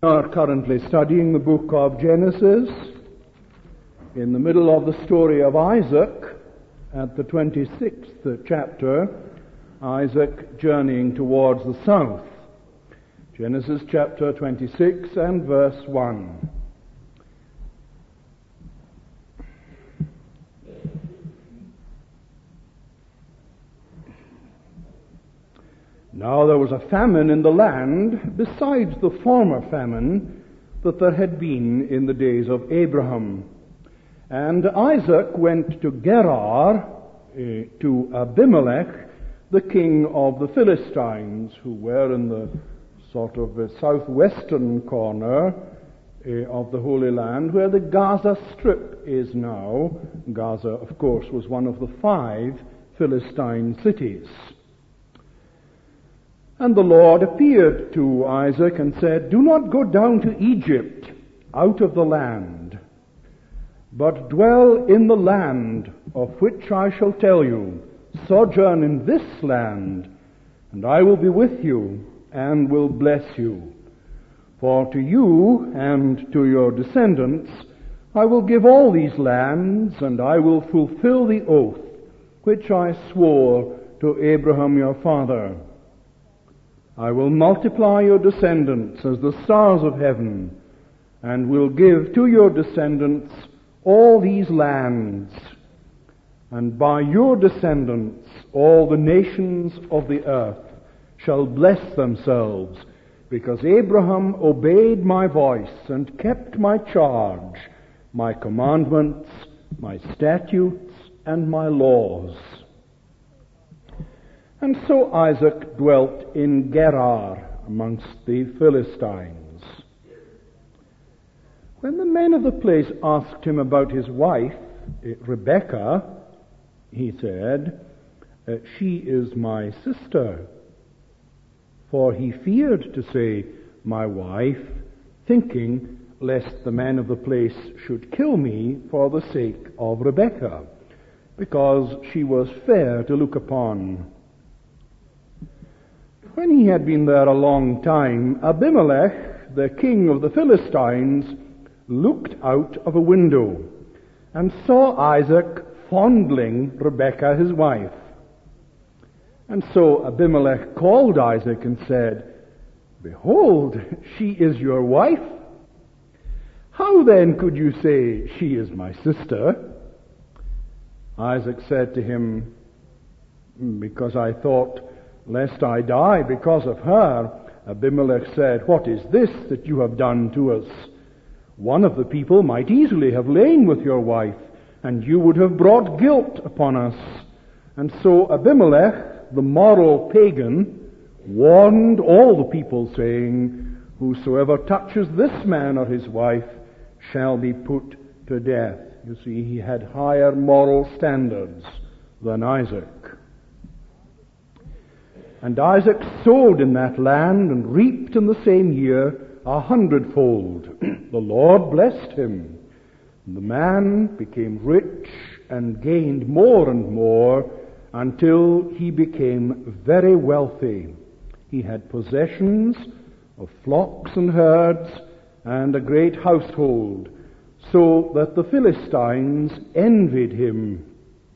We are currently studying the book of Genesis, in the middle of the story of Isaac, at the 26th chapter, Isaac journeying towards the south. Genesis chapter 26 and verse 1. Now there was a famine in the land, besides the former famine that there had been in the days of Abraham. And Isaac went to Gerar, to Abimelech, the king of the Philistines, who were in the sort of southwestern corner of the Holy Land, where the Gaza Strip is now. Gaza, of course, was one of the 5 Philistine cities. And the Lord appeared to Isaac and said, "Do not go down to Egypt, out of the land, but dwell in the land of which I shall tell you. Sojourn in this land, and I will be with you and will bless you. For to you and to your descendants I will give all these lands, and I will fulfill the oath which I swore to Abraham your father. I will multiply your descendants as the stars of heaven, and will give to your descendants all these lands. And by your descendants all the nations of the earth shall bless themselves, because Abraham obeyed my voice and kept my charge, my commandments, my statutes, and my laws." And so Isaac dwelt in Gerar amongst the Philistines. When the men of the place asked him about his wife, Rebekah, he said, "She is my sister." For he feared to say, "my wife," thinking lest the men of the place should kill me for the sake of Rebekah, because she was fair to look upon. When he had been there a long time, Abimelech, the king of the Philistines, looked out of a window and saw Isaac fondling Rebekah his wife. And so Abimelech called Isaac and said, "Behold, she is your wife. How then could you say, 'She is my sister'?" Isaac said to him, "Because I thought, lest I die because of her." Abimelech said, "What is this that you have done to us? One of the people might easily have lain with your wife, and you would have brought guilt upon us." And so Abimelech, the moral pagan, warned all the people, saying, "Whosoever touches this man or his wife shall be put to death." You see, he had higher moral standards than Isaac. And Isaac sowed in that land and reaped in the same year 100-fold. The Lord blessed him. The man became rich and gained more and more until he became very wealthy. He had possessions of flocks and herds and a great household, so that the Philistines envied him.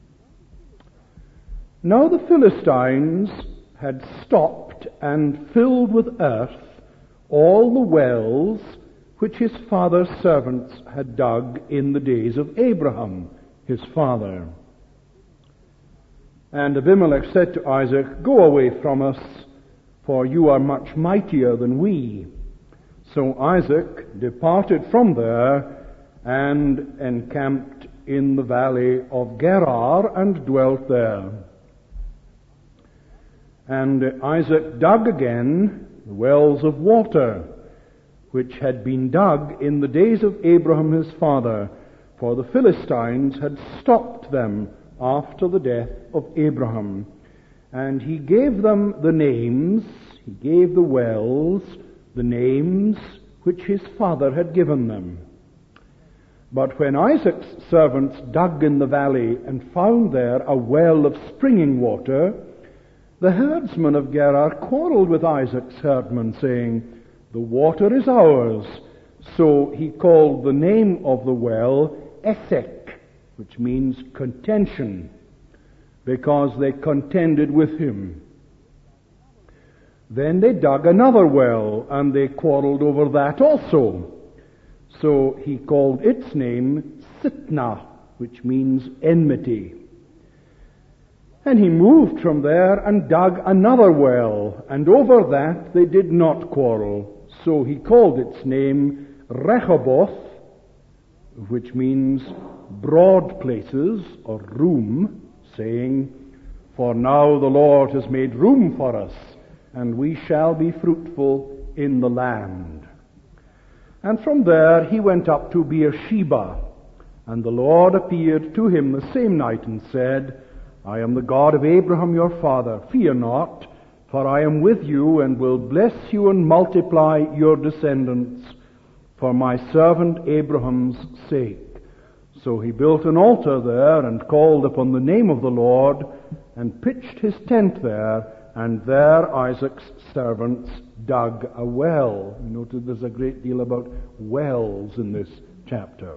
Now the Philistines had stopped and filled with earth all the wells which his father's servants had dug in the days of Abraham, his father. And Abimelech said to Isaac, "Go away from us, for you are much mightier than we." So Isaac departed from there and encamped in the valley of Gerar and dwelt there. And Isaac dug again the wells of water, which had been dug in the days of Abraham his father, for the Philistines had stopped them after the death of Abraham. And he gave them the names, he gave the wells the names which his father had given them. But when Isaac's servants dug in the valley and found there a well of springing water, the herdsmen of Gerar quarreled with Isaac's herdmen, saying, The water is ours. So he called the name of the well Esek, which means contention, because they contended with him. Then they dug another well, and they quarreled over that also. So he called its name Sitnah, which means enmity. And he moved from there and dug another well, and over that they did not quarrel. So he called its name Rehoboth, which means broad places or room, saying, "For now the Lord has made room for us, and we shall be fruitful in the land." And from there he went up to Beersheba, and the Lord appeared to him the same night and said, "I am the God of Abraham your father. Fear not, for I am with you and will bless you and multiply your descendants for my servant Abraham's sake." So he built an altar there and called upon the name of the Lord and pitched his tent there, and there Isaac's servants dug a well. You notice there's a great deal about wells in this chapter.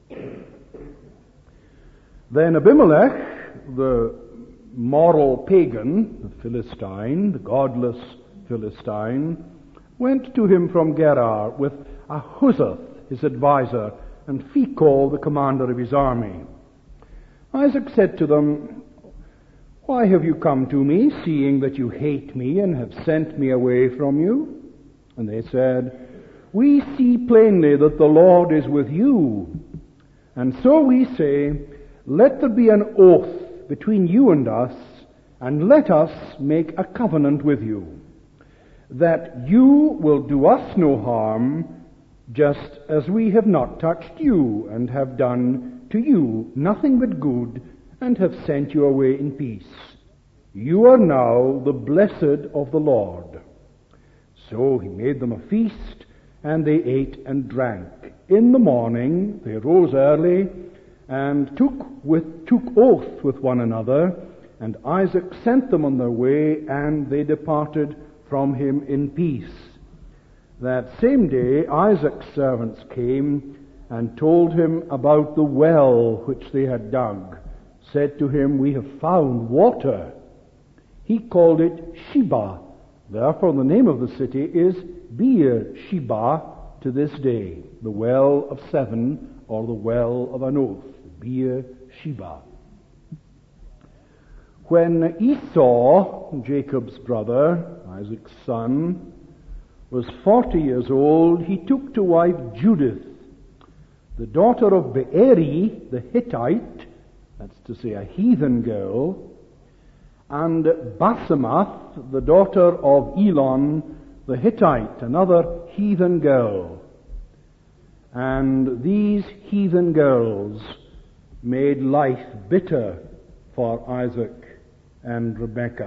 Then Abimelech, the moral pagan, the Philistine, the godless Philistine, went to him from Gerar with Ahuzzath, his advisor, and Phicol, the commander of his army. Isaac said to them, "Why have you come to me, seeing that you hate me and have sent me away from you?" And they said, "We see plainly that the Lord is with you. And so we say, let there be an oath between you and us, and let us make a covenant with you, that you will do us no harm, just as we have not touched you, and have done to you nothing but good, and have sent you away in peace. You are now the blessed of the Lord." So he made them a feast, and they ate and drank. In the morning they rose early, and took oath with one another, and Isaac sent them on their way, and they departed from him in peace. That same day Isaac's servants came and told him about the well which they had dug, said to him, "We have found water." He called it Sheba. Therefore the name of the city is Beer-sheba to this day, the well of seven, or the well of an oath, Beer-sheba. When Esau, Jacob's brother, Isaac's son, was 40 years old, he took to wife Judith, the daughter of Beeri the Hittite, that's to say a heathen girl, and Basemath, the daughter of Elon the Hittite, another heathen girl. And these heathen girls made life bitter for Isaac and Rebekah.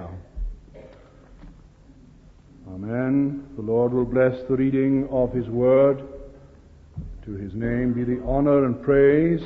Amen. The Lord will bless the reading of His Word. To His name be the honor and praise.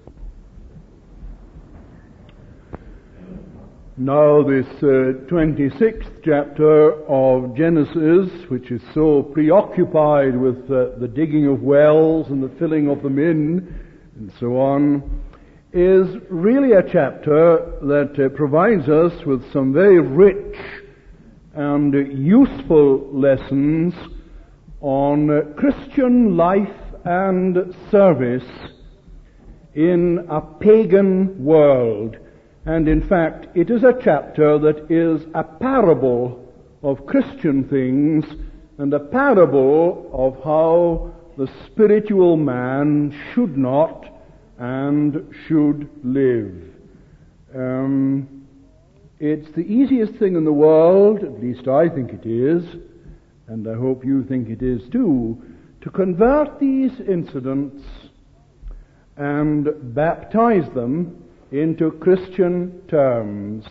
Now this 26th chapter of Genesis, which is so preoccupied with the digging of wells and the filling of them in, and so on, is really a chapter that provides us with some very rich and useful lessons on Christian life and service in a pagan world. And in fact, it is a chapter that is a parable of Christian things and a parable of how the spiritual man should not and should live. It's the easiest thing in the world, at least I think it is, and I hope you think it is too, to convert these incidents and baptize them into Christian terms.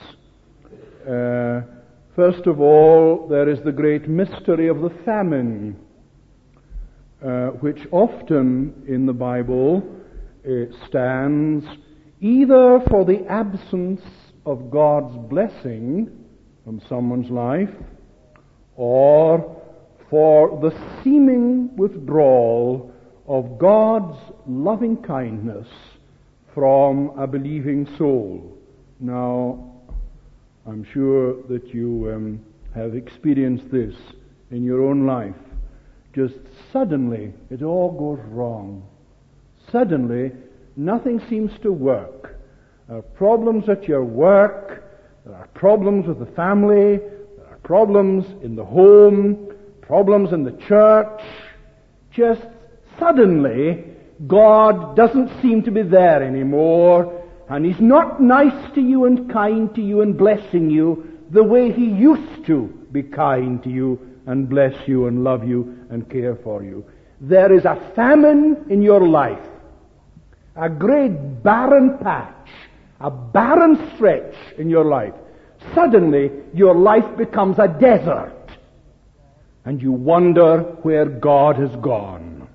First of all, there is the great mystery of the famine, which often in the Bible stands either for the absence of God's blessing from someone's life, or for the seeming withdrawal of God's loving kindness from a believing soul. Now, I'm sure that you have experienced this in your own life. Just suddenly, it all goes wrong. Suddenly, nothing seems to work. There are problems at your work, there are problems with the family, there are problems in the home, problems in the church. Just suddenly, God doesn't seem to be there anymore, and He's not nice to you and kind to you and blessing you the way He used to be kind to you and bless you and love you and care for you. There is a famine in your life, a great barren patch, a barren stretch in your life. Suddenly, your life becomes a desert, and you wonder where God has gone.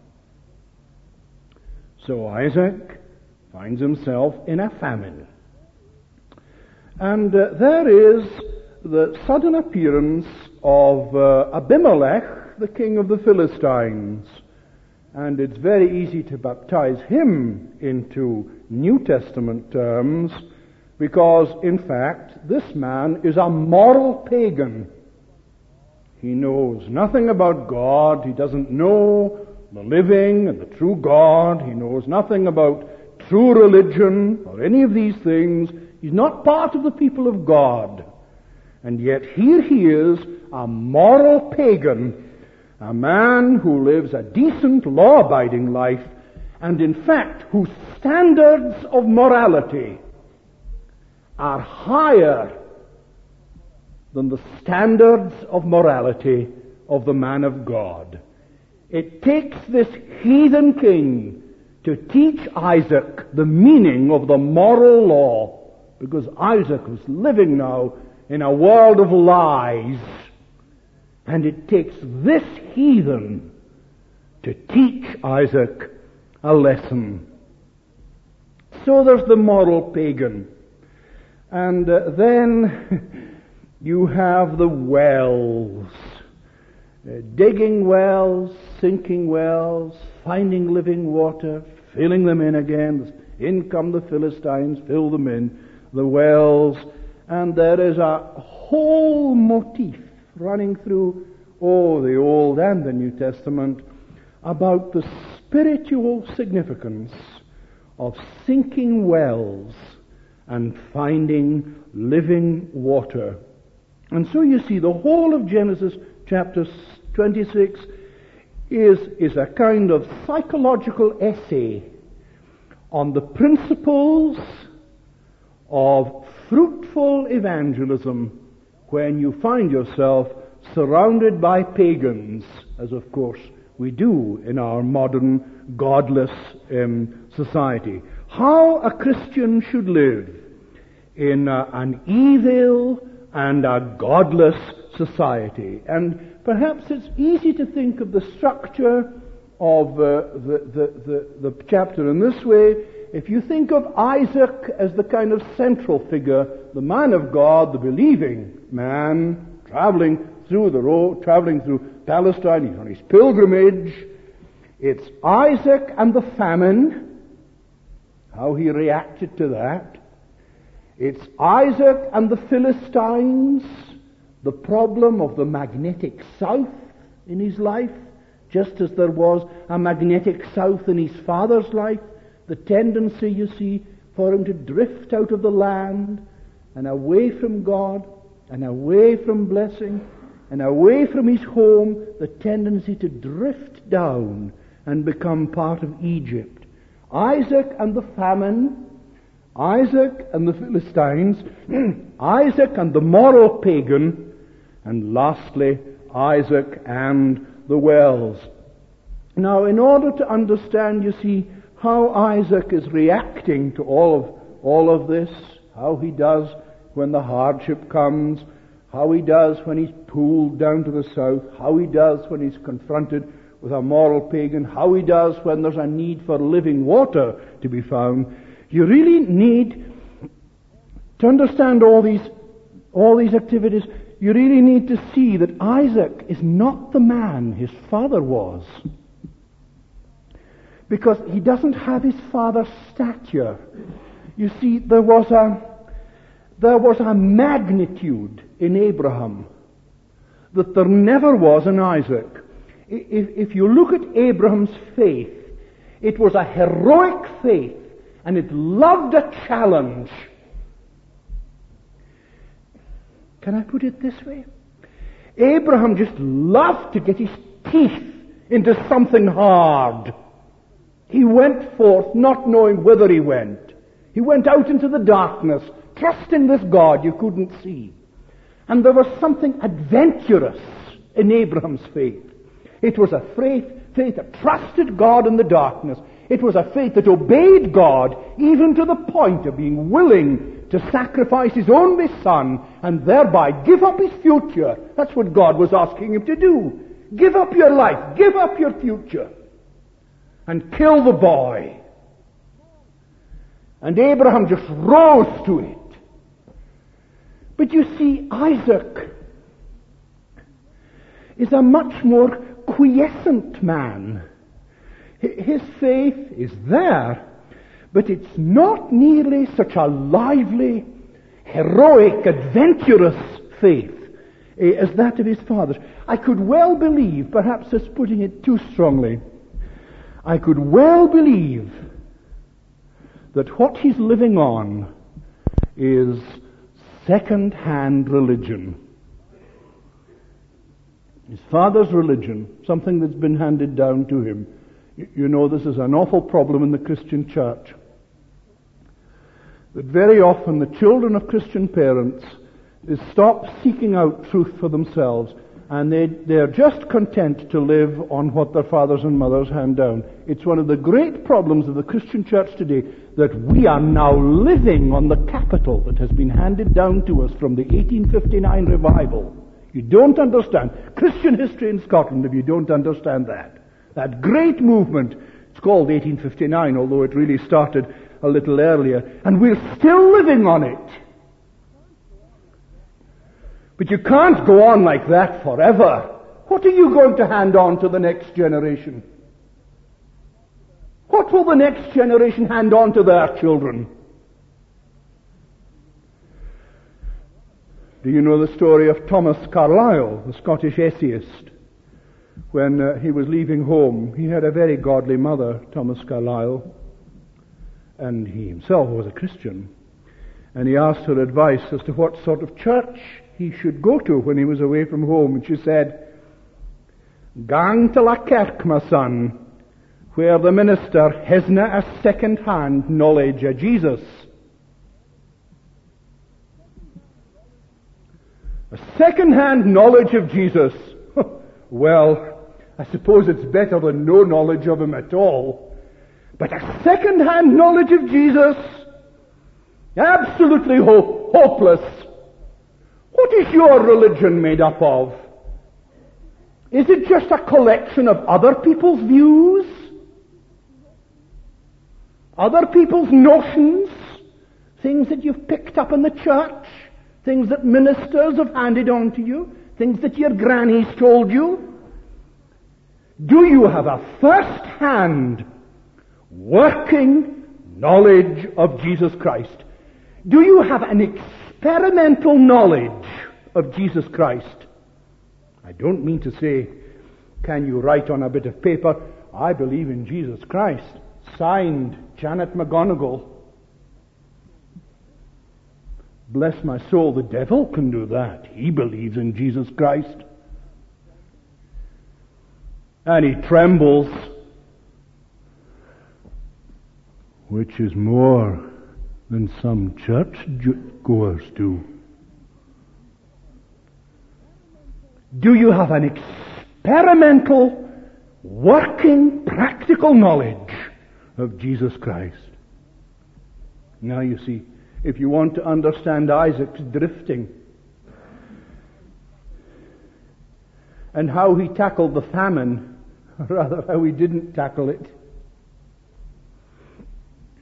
So Isaac finds himself in a famine. And there is the sudden appearance of Abimelech, the king of the Philistines. And it's very easy to baptize him into New Testament terms, because, in fact, this man is a moral pagan. He knows nothing about God. He doesn't know the living and the true God. He knows nothing about true religion or any of these things. He's not part of the people of God. And yet here he is, a moral pagan, a man who lives a decent, law-abiding life, and in fact, whose standards of morality are higher than the standards of morality of the man of God. It takes this heathen king to teach Isaac the meaning of the moral law, because Isaac was living now in a world of lies. And it takes this heathen to teach Isaac a lesson. So there's the moral pagan. And then you have the wells. Digging wells, sinking wells, finding living water, filling them in again. In come the Philistines, fill them in, the wells. And there is a whole motif running through, the Old and the New Testament, about the spiritual significance of sinking wells and finding living water. And so you see, the whole of Genesis chapter 26 is a kind of psychological essay on the principles of fruitful evangelism when you find yourself surrounded by pagans, as of course we do in our modern godless society. How a Christian should live in an evil and a godless society. And perhaps it's easy to think of the structure of the chapter in this way. If you think of Isaac as the kind of central figure, the man of God, the believing man, traveling through the road, traveling through Palestine, he's on his pilgrimage. It's Isaac and the famine, how he reacted to that. It's Isaac and the Philistines, the problem of the magnetic south in his life, just as there was a magnetic south in his father's life. The tendency, you see, for him to drift out of the land and away from God and away from blessing and away from his home, the tendency to drift down and become part of Egypt. Isaac and the famine, Isaac and the Philistines, Isaac and the moral pagan, and lastly, Isaac and the wells. Now, in order to understand, you see, how Isaac is reacting to all of this, how he does when the hardship comes, how he does when he's pulled down to the south, how he does when he's confronted with a moral pagan, how he does when there's a need for living water to be found. You really need to understand all these activities. you really need to see that Isaac is not the man his father was. Because he doesn't have his father's stature. You see, there was a magnitude in Abraham that there never was in Isaac. If you look at Abraham's faith, it was a heroic faith, and it loved a challenge. Can I put it this way? Abraham just loved to get his teeth into something hard. He went forth not knowing whither he went. He went out into the darkness, trusting this God you couldn't see. And there was something adventurous in Abraham's faith. It was a faith that trusted God in the darkness. It was a faith that obeyed God even to the point of being willing to sacrifice his only son and thereby give up his future. That's what God was asking him to do. Give up your life. Give up your future. And kill the boy. And Abraham just rose to it. But you see, Isaac is a much more quiescent man. His faith is there, but it's not nearly such a lively, heroic, adventurous faith as that of his father's. I could well believe, perhaps that's putting it too strongly, I could well believe that what he's living on is second-hand religion. His father's religion, something that's been handed down to him. You know, this is an awful problem in the Christian church. That very often the children of Christian parents stop seeking out truth for themselves, and they're just content to live on what their fathers and mothers hand down. It's one of the great problems of the Christian church today that we are now living on the capital that has been handed down to us from the 1859 revival. You don't understand Christian history in Scotland if you don't understand that. That great movement, it's called 1859, although it really started a little earlier, and we're still living on it. But you can't go on like that forever. What are you going to hand on to the next generation? What will the next generation hand on to their children? Do you know the story of Thomas Carlyle, the Scottish essayist? When he was leaving home, he had a very godly mother, Thomas Carlyle, and he himself was a Christian. And he asked her advice as to what sort of church he should go to when he was away from home. And she said, "Gang to la kerk, my son, where the minister hasna a second-hand knowledge of Jesus." A second-hand knowledge of Jesus. Well, I suppose it's better than no knowledge of him at all. But a second-hand knowledge of Jesus? Absolutely hopeless. What is your religion made up of? Is it just a collection of other people's views? Other people's notions? Things that you've picked up in the church? Things that ministers have handed on to you? Things that your grannies told you? Do you have a first-hand, working knowledge of Jesus Christ? Do you have an experimental knowledge of Jesus Christ? I don't mean to say, can you write on a bit of paper, "I believe in Jesus Christ," signed Janet McGonigal. Bless my soul, the devil can do that. He believes in Jesus Christ. And he trembles, which is more than some church goers do. Do you have an experimental, working, practical knowledge of Jesus Christ? Now you see, if you want to understand Isaac's drifting and how he tackled the famine, or rather how he didn't tackle it,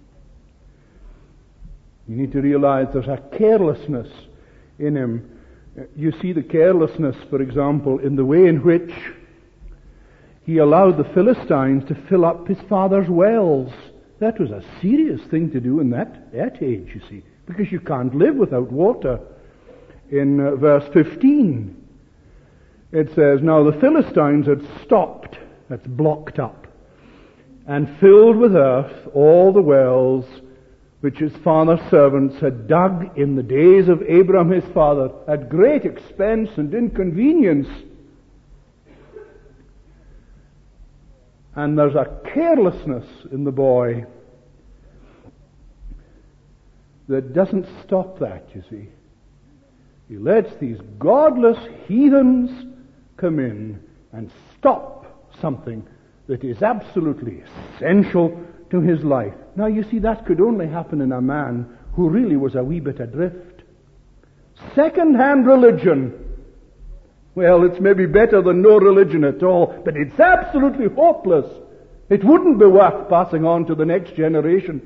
you need to realize there's a carelessness in him You see the carelessness, for example, in the way in which he allowed the Philistines to fill up his father's wells. That was a serious thing to do in that age, you see, because you can't live without water. In verse 15, it says, "Now the Philistines had stopped," that's blocked up, "and filled with earth all the wells which his father's servants had dug in the days of Abraham his father, at great expense and inconvenience." And there's a carelessness in the boy that doesn't stop that, you see. He lets these godless heathens come in and stop something that is absolutely essential to his life. Now, you see, that could only happen in a man who really was a wee bit adrift. Second-hand religion. Well, it's maybe better than no religion at all, but it's absolutely hopeless. It wouldn't be worth passing on to the next generation.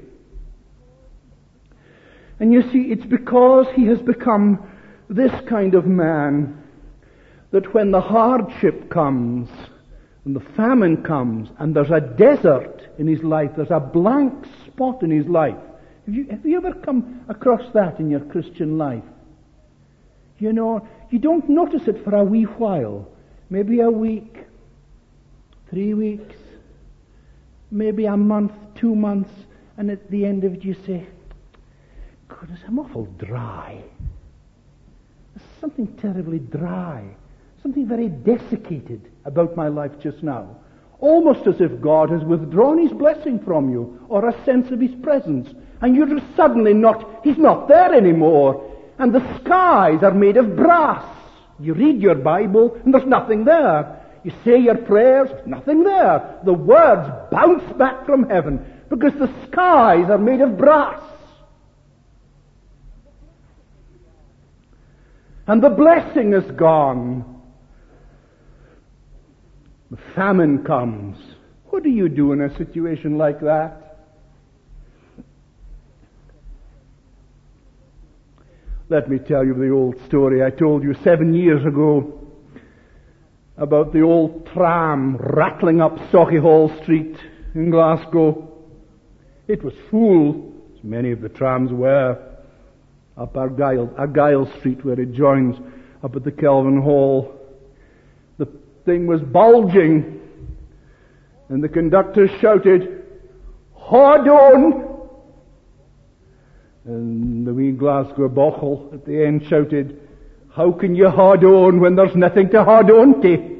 And you see, it's because he has become this kind of man that when the hardship comes, and the famine comes, and there's a desert in his life, there's a blank spot in his life. Have you ever come across that in your Christian life? You know, you don't notice it for a wee while. Maybe a week, 3 weeks, maybe a month, 2 months, and at the end of it you say, "Goodness, I'm awful dry. There's something terribly dry. Something very desiccated about my life just now. Almost as if God has withdrawn his blessing from you, or a sense of his presence. And you're just suddenly he's not there anymore. And the skies are made of brass. You read your Bible, and there's nothing there. You say your prayers, nothing there. The words bounce back from heaven, because the skies are made of brass. And the blessing is gone. The famine comes. What do you do in a situation like that? Let me tell you the old story I told you 7 years ago about the old tram rattling up Sauchiehall Street in Glasgow. It was full, as many of the trams were, up Argyle Street where it joins up at the Kelvin Hall. The thing was bulging, and the conductor shouted, "Hold on!" And the wee Glasgow bochel at the end shouted, "How can you hold on when there's nothing to hold on to?"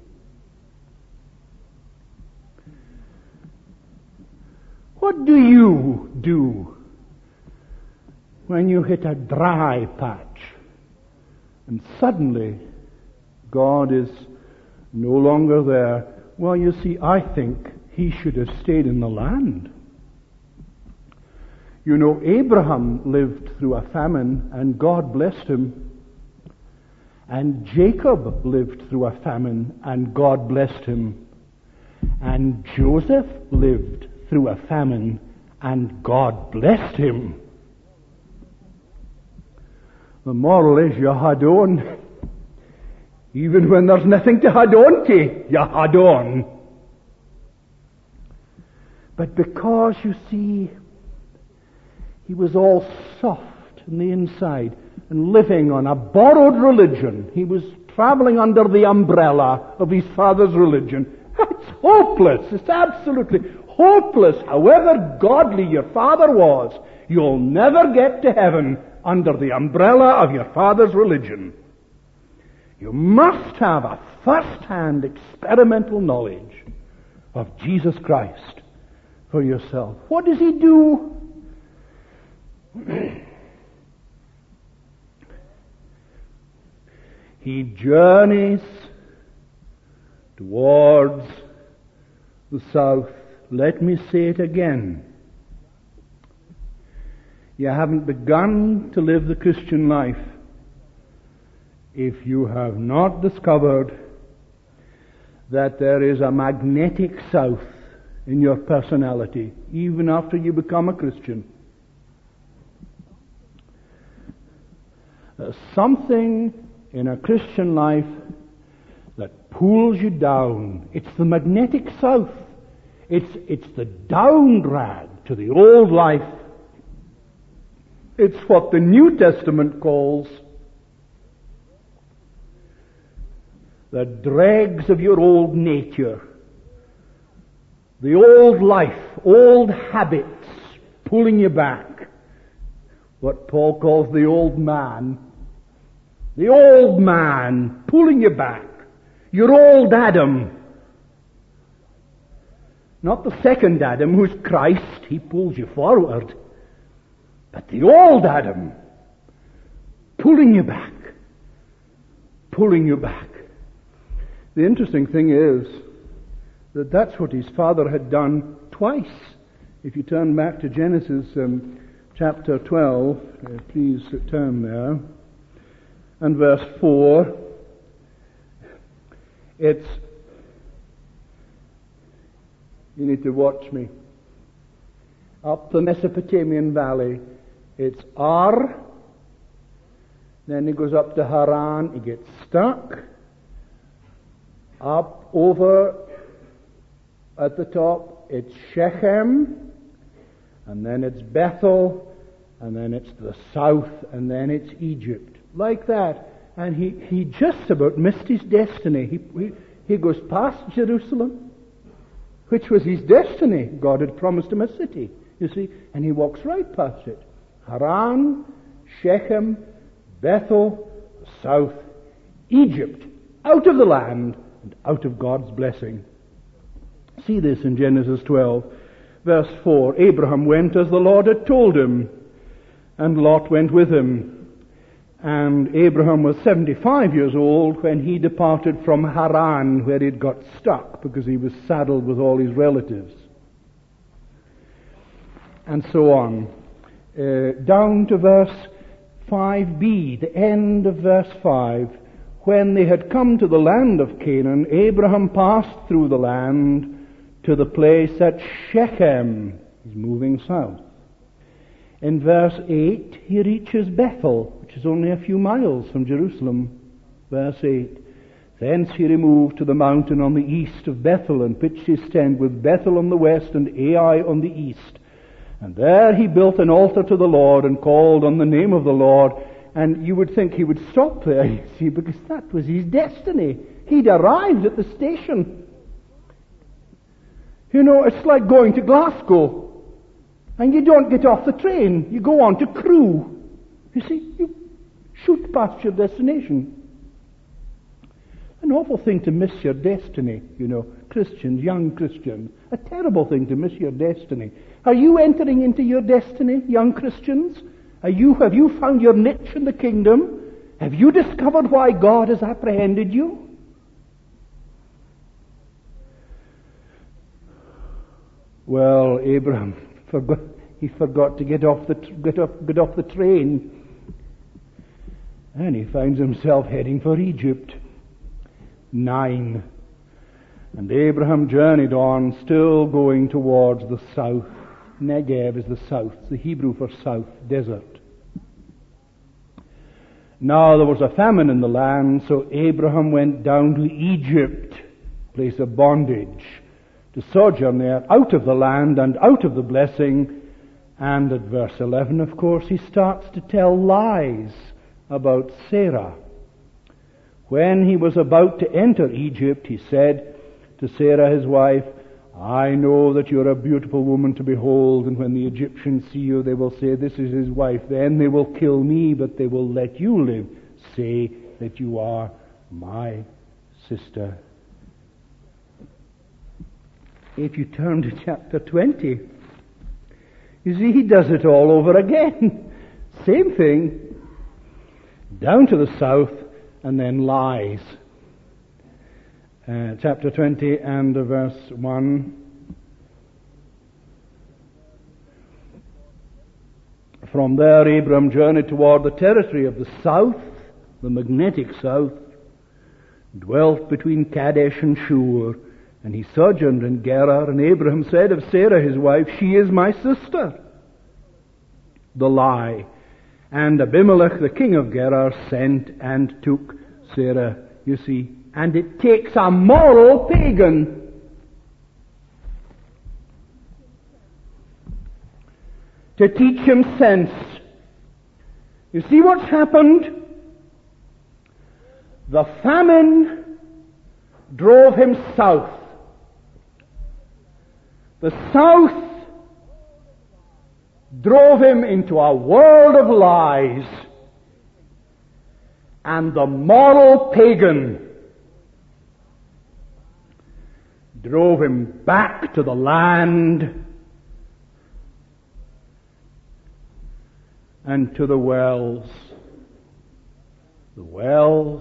What do you do when you hit a dry patch and suddenly God is no longer there? Well, you see, I think he should have stayed in the land. You know, Abraham lived through a famine and God blessed him. And Jacob lived through a famine and God blessed him. And Joseph lived through a famine and God blessed him. The moral is you hold on. Even when there's nothing to hold on to, you hold on. But because, you see, he was all soft on the inside and living on a borrowed religion, he was traveling under the umbrella of his father's religion. It's hopeless. It's absolutely hopeless. However godly your father was, you'll never get to heaven under the umbrella of your father's religion. You must have a first-hand experimental knowledge of Jesus Christ for yourself. What does he do? He journeys towards the south. Let me say it again. You haven't begun to live the Christian life if you have not discovered that there is a magnetic south in your personality, even after you become a Christian. Something in a Christian life that pulls you down. It's the magnetic south. It's the down drag to the old life. It's what the New Testament calls the dregs of your old nature. The old life, old habits pulling you back. What Paul calls the old man. The old man pulling you back. Your old Adam. Not the second Adam, who's Christ. He pulls you forward. But the old Adam pulling you back. Pulling you back. The interesting thing is that that's what his father had done twice. If you turn back to Genesis chapter 12, please turn there, and verse 4, you need to watch me, up the Mesopotamian valley, it's Ar, then he goes up to Haran, he gets stuck, up over at the top, it's Shechem, and then it's Bethel, and then it's the south, and then it's Egypt. Like that. And he just about missed his destiny. He goes past Jerusalem, which was his destiny. God had promised him a city, you see, and he walks right past it. Haran, Shechem, Bethel, south, Egypt, out of the land and out of God's blessing. See this in Genesis 12, verse 4. Abraham went as the Lord had told him, and Lot went with him. And Abraham was 75 years old when he departed from Haran, where he'd got stuck because he was saddled with all his relatives. And so on. Down to verse 5b, the end of verse 5. When they had come to the land of Canaan, Abraham passed through the land to the place at Shechem. He's moving south. In verse 8, he reaches Bethel, which is only a few miles from Jerusalem. Verse 8. Thence he removed to the mountain on the east of Bethel, and pitched his tent with Bethel on the west and Ai on the east. And there he built an altar to the Lord, and called on the name of the Lord. And you would think he would stop there, you see, because that was his destiny. He'd arrived at the station. You know, it's like going to Glasgow. And you don't get off the train. You go on to Crewe. You see, you shoot past your destination. An awful thing to miss your destiny, you know, Christians, young Christians. A terrible thing to miss your destiny. Are you entering into your destiny, young Christians? Have you found your niche in the kingdom? Have you discovered why God has apprehended you? Well, Abraham forgot to get off the train, and he finds himself heading for Egypt. 9. And Abraham journeyed on, still going towards the south. Negev is the south, the Hebrew for south, desert. Now there was a famine in the land, so Abraham went down to Egypt, place of bondage, to sojourn there, out of the land and out of the blessing. And at verse 11, of course, he starts to tell lies about Sarah. When he was about to enter Egypt, he said to Sarah, his wife, I know that you're a beautiful woman to behold, and when the Egyptians see you, they will say, this is his wife. Then they will kill me, but they will let you live. Say that you are my sister. If you turn to chapter 20, you see he does it all over again. Same thing. Down to the south, and then lies. Chapter 20 and verse 1. From there Abram journeyed toward the territory of the south, the magnetic south, dwelt between Kadesh and Shur, and he sojourned in Gerar. And Abraham said of Sarah his wife, she is my sister. The lie. And Abimelech the king of Gerar sent and took Sarah, you see. And it takes a moral pagan to teach him sense. You see what's happened? The famine drove him south. The south drove him into a world of lies. And the moral pagan drove him back to the land and to the wells. The wells.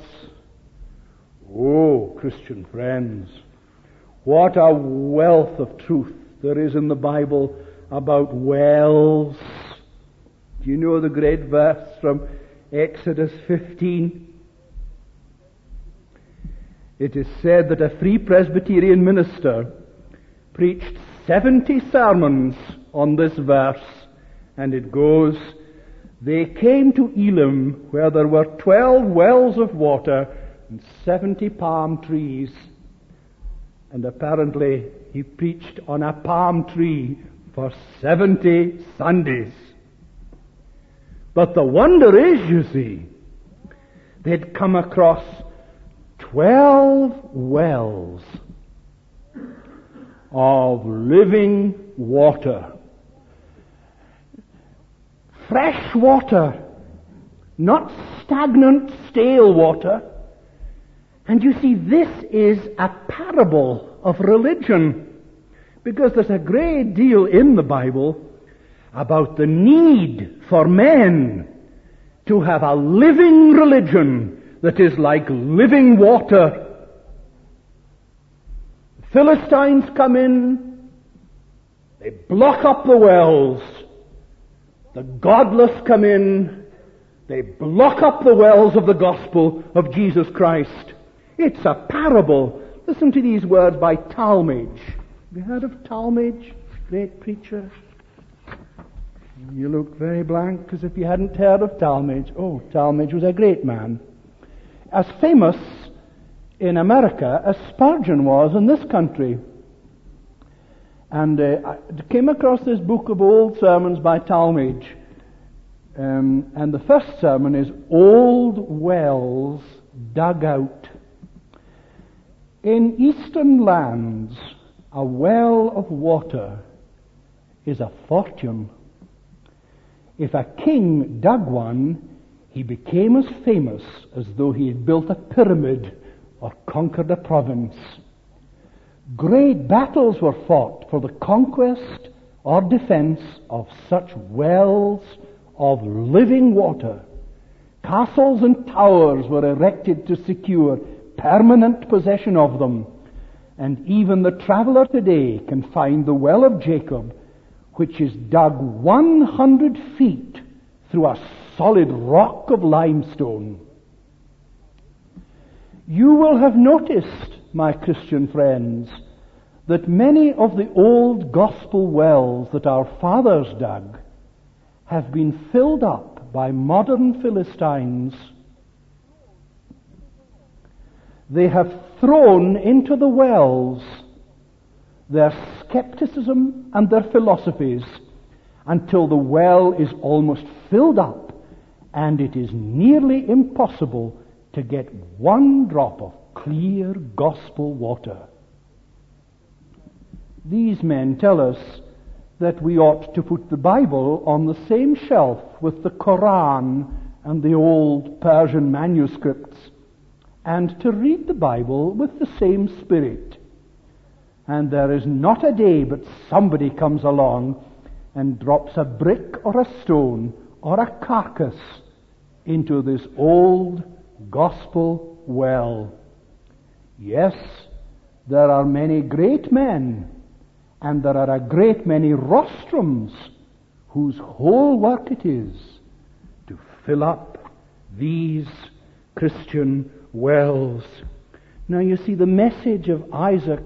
Oh, Christian friends, what a wealth of truth there is in the Bible about wells. Do you know the great verse from Exodus 15? It is said that a Free Presbyterian minister preached 70 sermons on this verse, and it goes, "They came to Elim, where there were 12 wells of water and 70 palm trees." And apparently he preached on a palm tree for 70 Sundays. But the wonder is, you see, they'd come across 12 wells of living water. Fresh water, not stagnant, stale water. And you see, this is a parable of religion, because there's a great deal in the Bible about the need for men to have a living religion that is like living water. The Philistines come in, they block up the wells. The godless come in, they block up the wells of the gospel of Jesus Christ. It's a parable. Listen to these words by Talmage. Have you heard of Talmage? Great preacher. You look very blank as if you hadn't heard of Talmage. Oh, Talmage was a great man. As famous in America as Spurgeon was in this country. And I came across this book of old sermons by Talmage. And the first sermon is Old Wells Dug Out. In eastern lands, a well of water is a fortune. If a king dug one, he became as famous as though he had built a pyramid or conquered a province. Great battles were fought for the conquest or defense of such wells of living water. Castles and towers were erected to secure permanent possession of them. And even the traveler today can find the well of Jacob, which is dug 100 feet through a solid rock of limestone. You will have noticed, my Christian friends, that many of the old gospel wells that our fathers dug have been filled up by modern Philistines. They have thrown into the wells their skepticism and their philosophies until the well is almost filled up and it is nearly impossible to get one drop of clear gospel water. These men tell us that we ought to put the Bible on the same shelf with the Quran and the old Persian manuscripts, and to read the Bible with the same spirit. And there is not a day but somebody comes along and drops a brick or a stone or a carcass into this old gospel well. Yes, there are many great men, and there are a great many rostrums whose whole work it is to fill up these Christian wells. Now you see, the message of Isaac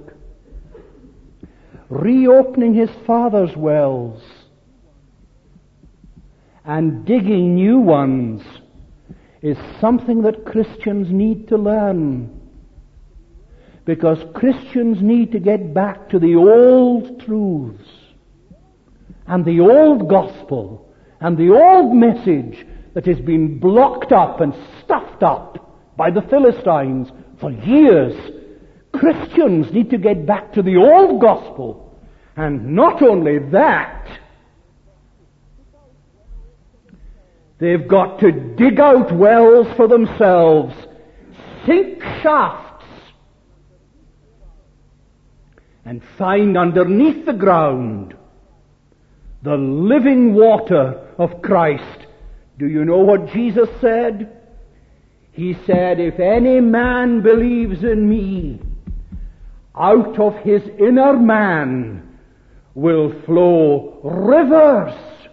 reopening his father's wells and digging new ones is something that Christians need to learn. Because Christians need to get back to the old truths and the old gospel and the old message that has been blocked up and stuffed up by the Philistines for years. Christians need to get back to the old gospel. And not only that, they've got to dig out wells for themselves, sink shafts, and find underneath the ground the living water of Christ. Do you know what Jesus said? He said, if any man believes in me, out of his inner man will flow rivers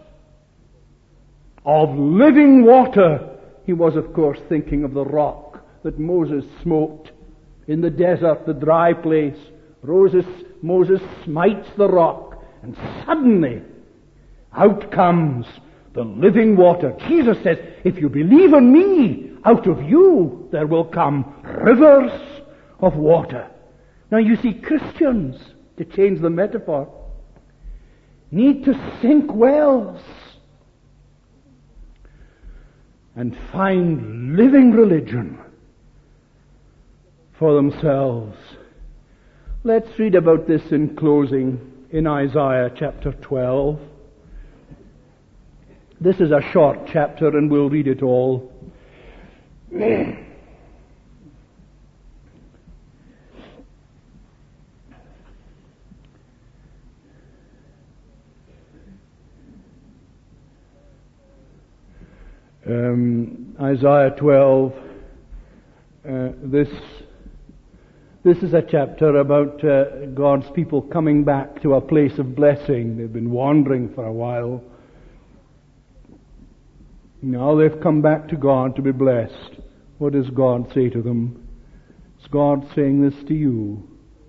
of living water. He was, of course, thinking of the rock that Moses smote in the desert, the dry place. Moses smites the rock, and suddenly out comes the living water. Jesus says, if you believe in me, out of you there will come rivers of water. Now you see, Christians, to change the metaphor, need to sink wells and find living religion for themselves. Let's read about this in closing in Isaiah chapter 12. This is a short chapter and we'll read it all. Isaiah 12, this is a chapter about God's people coming back to a place of blessing. They've been wandering for a while. Now they've come back to God to be blessed. What does God say to them? Is God saying this to you?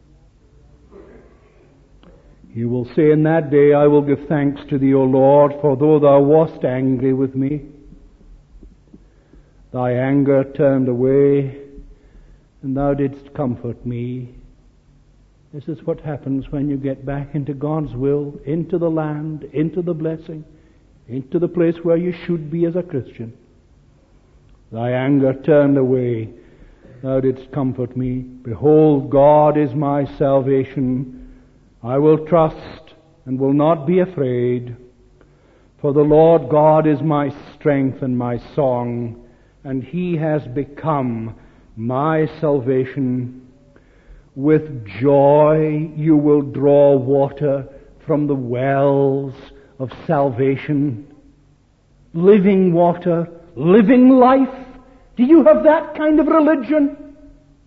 You will say in that day, I will give thanks to thee, O Lord, for though thou wast angry with me, thy anger turned away, and thou didst comfort me. This is what happens when you get back into God's will, into the land, into the blessing, into the place where you should be as a Christian. Thy anger turned away, thou didst comfort me. Behold, God is my salvation. I will trust and will not be afraid. For the Lord God is my strength and my song, and He has become my salvation. With joy you will draw water from the wells of salvation. Living water, living life. Do you have that kind of religion?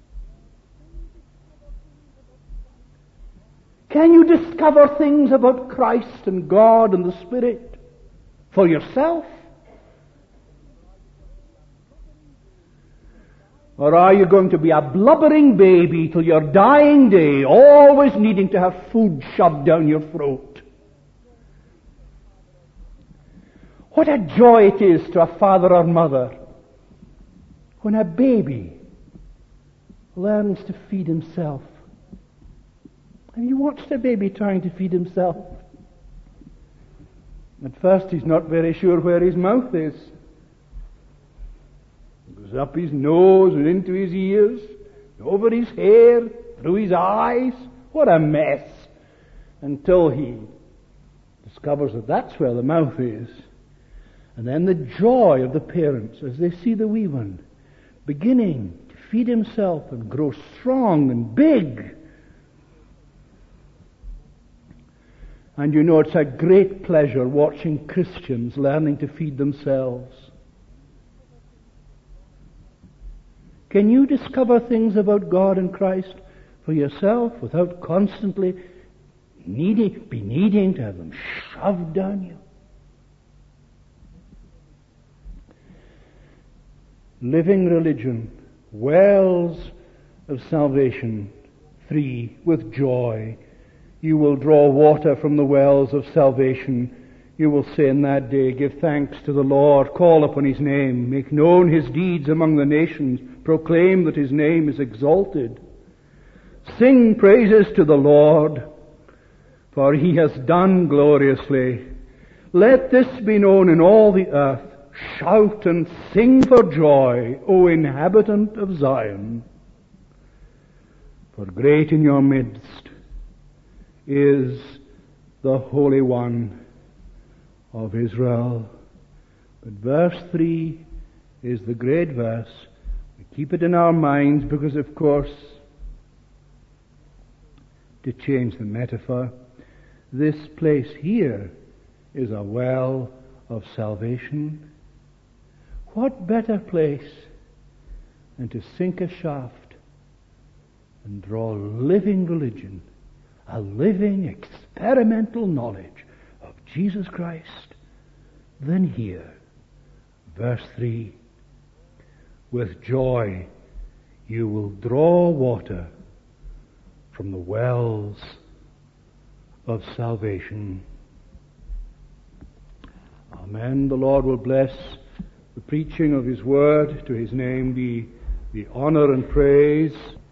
Can you discover things about Christ and God and the Spirit for yourself? Or are you going to be a blubbering baby till your dying day, always needing to have food shoved down your throat? What a joy it is to a father or mother when a baby learns to feed himself. Have you watched a baby trying to feed himself? At first he's not very sure where his mouth is. It goes up his nose and into his ears, over his hair, through his eyes. What a mess! Until he discovers that that's where the mouth is. And then the joy of the parents as they see the wee one beginning to feed himself and grow strong and big. And you know, it's a great pleasure watching Christians learning to feed themselves. Can you discover things about God and Christ for yourself without constantly needing to have them shoved down you? Living religion, wells of salvation. 3, with joy you will draw water from the wells of salvation. You will say in that day, give thanks to the Lord, call upon his name, make known his deeds among the nations, proclaim that his name is exalted. Sing praises to the Lord, for he has done gloriously. Let this be known in all the earth. Shout and sing for joy, O inhabitant of Zion. For great in your midst is the Holy One of Israel. But verse 3 is the great verse. We keep it in our minds because, of course, to change the metaphor, this place here is a well of salvation. What better place than to sink a shaft and draw living religion, a living experimental knowledge of Jesus Christ, than here? Verse 3, with joy you will draw water from the wells of salvation. Amen. The Lord will bless the preaching of his word. To his name be the honor and praise.